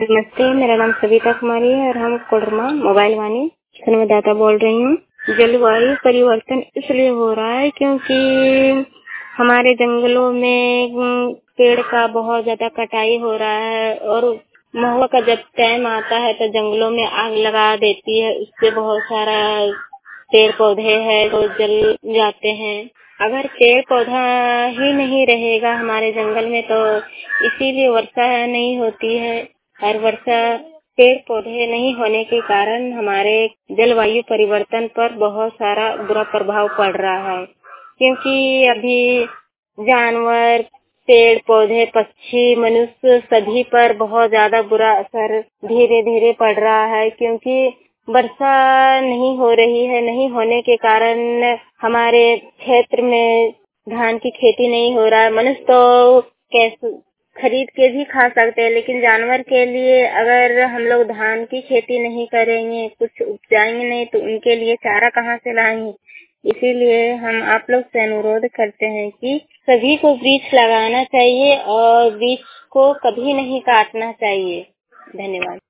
नमस्ते, मेरा नाम सविता कुमारी है और हम कोडरमा मोबाइल वाणी संवाददाता बोल रही हूँ। जलवायु परिवर्तन इसलिए हो रहा है क्योंकि हमारे जंगलों में पेड़ का बहुत ज्यादा कटाई हो रहा है और महुआ का जब टाइम आता है तो जंगलों में आग लगा देती है। उससे बहुत सारा पेड़ पौधे हैं तो जल जाते हैं। अगर पेड़ पौधा ही नहीं रहेगा हमारे जंगल में तो इसीलिए वर्षा नहीं होती है। और वर्षा पेड़ पौधे नहीं होने के कारण हमारे जलवायु परिवर्तन पर बहुत सारा बुरा प्रभाव पड़ रहा है। क्योंकि अभी जानवर, पेड़ पौधे, पक्षी, मनुष्य सभी पर बहुत ज्यादा बुरा असर धीरे धीरे पड़ रहा है। क्योंकि वर्षा नहीं हो रही है, नहीं होने के कारण हमारे क्षेत्र में धान की खेती नहीं हो रहा है। मनुष्य तो कैसे खरीद के भी खा सकते हैं, लेकिन जानवर के लिए अगर हम लोग धान की खेती नहीं करेंगे, कुछ उपजाएंगे नहीं तो उनके लिए चारा कहाँ से लाएंगे। इसीलिए हम आप लोग से अनुरोध करते हैं कि सभी को वृक्ष लगाना चाहिए और वृक्ष को कभी नहीं काटना चाहिए। धन्यवाद।